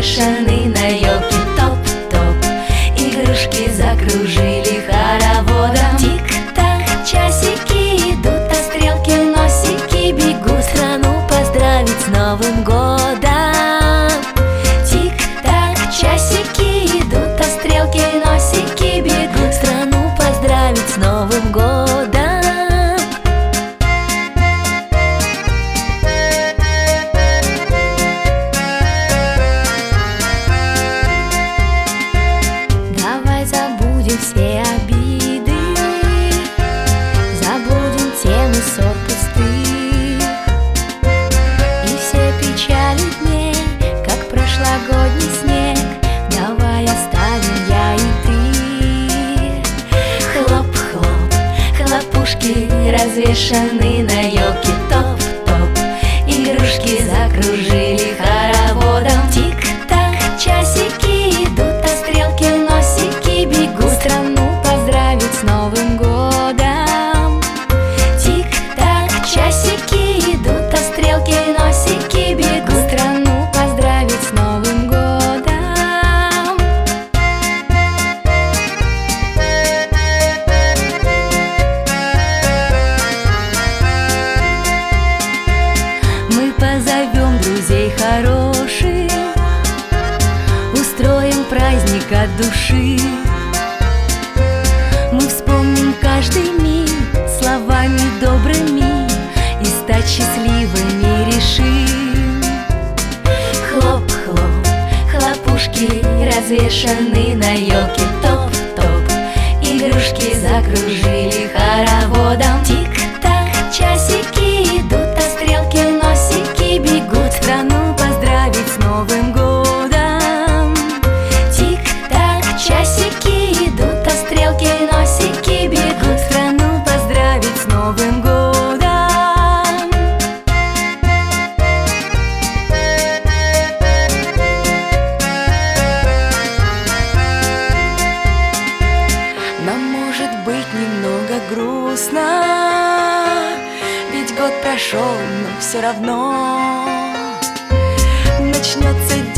развешаны на елке, топ-топ. Игрушки закружили хороводом. Тик-так, часики идут, а стрелки носики бегут страну поздравить с Новым годом. Тик-так, часики идут, а стрелки носики бегут страну поздравить с Новым годом. Забудем все обиды, забудем темы ссор пустых и все печали дней, как прошлогодний снег. Давай оставим я и ты. Хлоп-хлоп, хлопушки развешаны на елке, топ-топ. Игрушки закружили хороводом. Тик-так, часики идут, а стрелки носики бегут страну поздравить с Новым годом. Тик-так, часики идут, а стрелки носики бегут страну поздравить с Новым годом. Мы позовем друзей хороших, устроим праздник от души. Мы вспомним каждый миг словами добрыми и стать счастливыми решим. Хлоп-хлоп, хлопушки развешаны на елке, топ-топ. Игрушки закружили хороводом. Тик-так, часики идут, а стрелки носики бегут страну поздравить с Новым годом. Тик-так, часики идут, а стрелки носики бегут страну поздравить с Новым годом. Нам может быть немного грустно, ведь год прошел, но все равно начнется день.